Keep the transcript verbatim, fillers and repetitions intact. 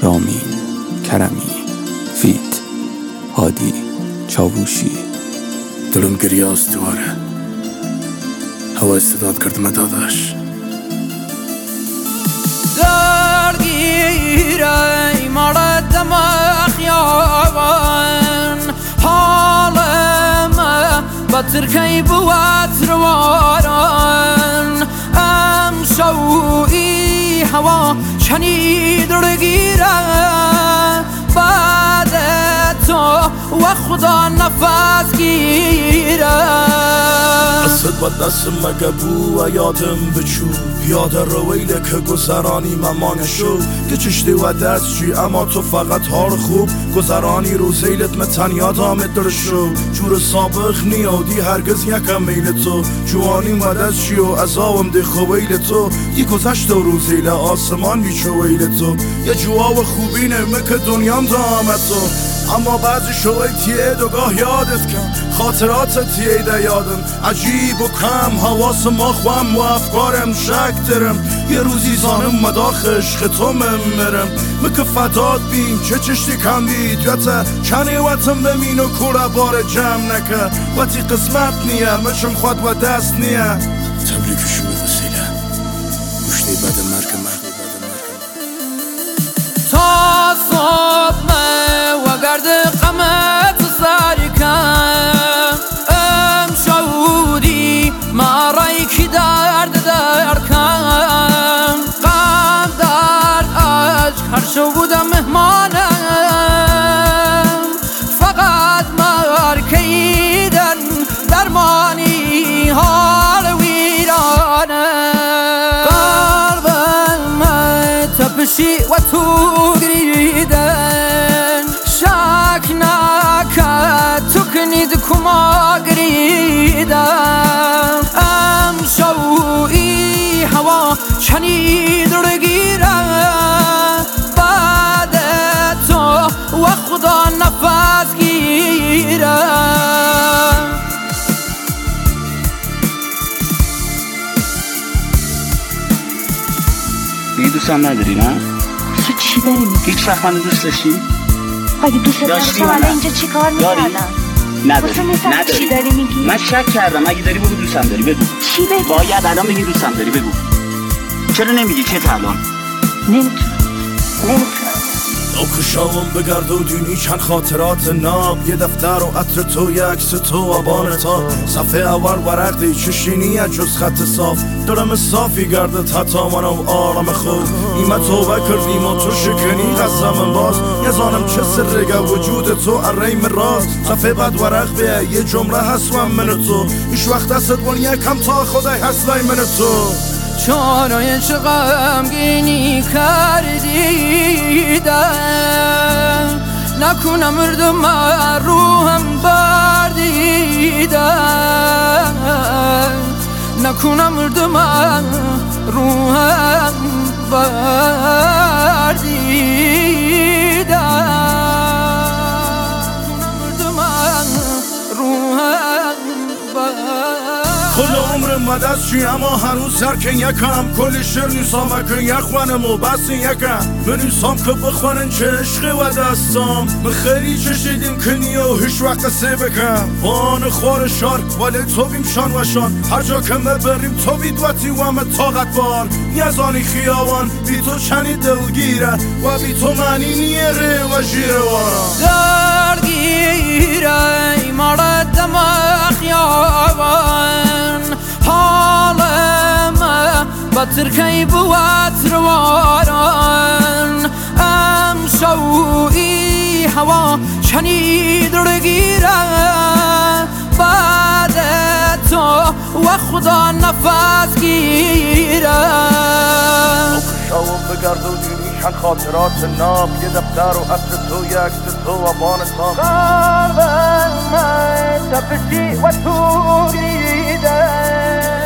رامین کرمی، فیت هادی چاووشی. دلم گریاست دواره، هوا استعداد کردم داداش. درگیره مردم خیابان، حالم بطر کی بود رواران. امشوی هوا شنید رگیره، بعد تو و خدا نفس گیره. دست با دست مگه بو و یادم بچو، یاد رویله که گذرانی ممان شو. که چشتی و دست چی اما تو فقط حال خوب گذرانی رو زیلت متن یادامت در شو. جور سابق نیادی هرگز یکم میل تو، جوانی و دست چی و عذابم دی خویل تو. دی گذشت و رو زیل آسمان بیچو ویل تو، یه جوا و خوبینه مکه دنیام دامت تو. اما بعضی شوی تیه دوگاه یادت کن، خاطرات تیه ده یادم عجیب و کم. حواس ما خوام و افکارم شک درم، یه روزی زانم مداخ عشق تو ممرم. مکه فتاد بین چه چشتی کم بید یاته، چنی وطن بمین و کورا بار جمع نکه. وقتی قسمت نیه مچم خود و دست نیه. تبریکشو به وسیله گوشتی بعد مرگ مرگ تا صبح و گرد قمت ساری کن، ام شودی ما رای کی درد در کن. غم درد عشق هر شو بودم مهمانم، فقط مرکیدن درمانی حال ویرانه. قلبم تپشی و تو گریدن، شک نکرد تو کنید کما گریدن. ام شوی هوا شنید رگیره، بعد تو و خدا نفس گیره. دیگه دوستم نداری نه؟ تو چی داری میگی؟ هیچ وقت منو دوست داشتی؟ اگه دوست داشتی حالا اینجا چی کار میکردم؟ نداری نداری چی داری میگی؟ من شک کردم. اگه داری بگو دوستم داری بگو. چی بگو؟ باید الان بگی دوستم داری بگو. چرا نمیگی؟ چه الان؟ نمیتونم نمیتونم ناکشاوم بگرد و دونی چند خاطرات ناب، یه دفتر و عطر تو یه عکس تو و بان تا. صفحه اول ورق دی چشینیه جز خط صاف، دلم صافی گردت حتی منو آرام خوب. ایمه توبه کردیم و تو شکنی قسم باز، یه زانم چه سرگه وجود تو اریم راز. صفحه بعد ورق بیه یه جمله هست و من تو، ایش وقت دست بون یکم تا خدای هستای من تو. چانای چه غمگینی کردیدن، نکنم مردم روحم بردیدن. نکنم مردم روحم بردیدن. مردم روحم بردیدن. کل عمر مدد چی اما هنوز سرکن یکم، کلی شعر نیسام اکن یخوانم و بس یکم. بنیسام که بخوانن چه عشقی و دستام، من خیلی چشیدیم کنی و هیچ وقت سه بکم. بان خوار شار ولی تو بیم شان و شان، هر جا که بریم تو بید وطی و همه طاقت بار. یزانی خیابان بی تو چنی دلگیره و بی تو معنی نیره و جیره وارا. درگیره مردم خیابان، حالم بطر کی بود رواران. ام شوی هوا شنید رگیره، بعد تو و خدا نفس گیره. ناکشاوم بگرد و دینی چند خاطرات ناب، یه دفتر و عطر تو یه عکس تو و بان تا. قلبم تپشی و تو گریدن،